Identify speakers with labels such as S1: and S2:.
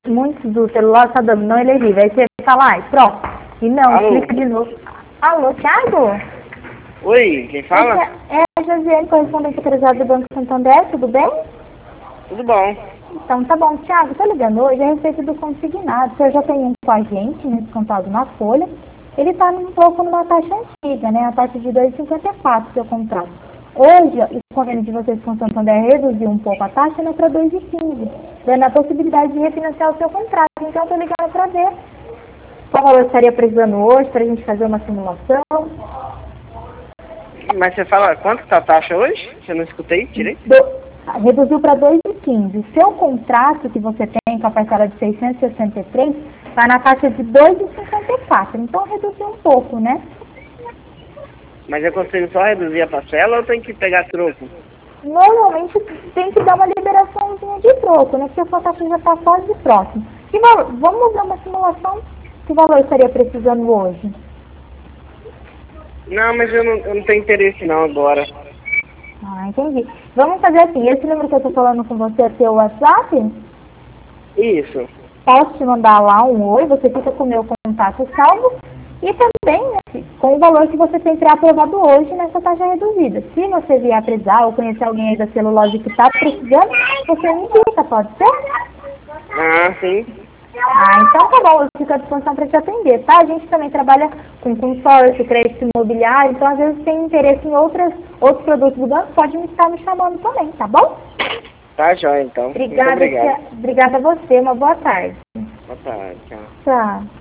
S1: muitos do celular está dando não elegível. Aí você fala, ai, pronto. E não,
S2: Alô?
S1: clica de novo. Alô, Thiago?
S2: Oi, quem fala?
S1: É a Josiane, correspondente autorizada do Banco Santander, tudo bem?
S2: Tudo bom.
S1: Então, tá bom, Thiago, tô ligando hoje a respeito do consignado. Você já tem um com a gente, né, descontado na folha. Ele tá um pouco numa taxa antiga, né, a taxa de 2,54 seu contrato. Hoje, o convênio de vocês com o Santander reduziu um pouco a taxa, né, para 2,15, dando a possibilidade de refinanciar o seu contrato. Então, tô ligando para ver qual valor estaria precisando hoje, para a gente fazer uma simulação.
S2: Mas você fala quanto tá a taxa hoje? Eu não escutei direito.
S1: Reduziu para 2,15. O seu contrato que você tem com a parcela de 663 está na taxa de 2,54. Então reduziu um pouco, né?
S2: Mas eu consigo só reduzir a parcela ou tem que pegar troco?
S1: Normalmente tem que dar uma liberaçãozinha de troco, né? Porque a sua taxa já está quase próxima. Vamos dar uma simulação. Que valor estaria precisando hoje?
S2: Não, mas eu não tenho interesse não agora.
S1: Ah, entendi. Vamos fazer assim, esse número que eu estou falando com você é seu WhatsApp?
S2: Isso.
S1: Posso te mandar lá um oi, você fica com o meu contato salvo e também, né, com o valor que você tem pré-aprovado hoje nessa taxa reduzida. Se você vier precisar ou conhecer alguém aí da celulose que está precisando, você me indica, pode ser?
S2: Ah, sim.
S1: Ah, então tá bom, eu fico à disposição para te atender, tá? A gente também trabalha com consórcio, crédito imobiliário, então às vezes tem interesse em outros produtos do banco, pode me estar me chamando também, tá bom?
S2: Tá jóia então. Muito
S1: Obrigada,
S2: obrigado.
S1: obrigada a você, uma boa tarde.
S2: Boa tarde, tchau.
S1: Tchau.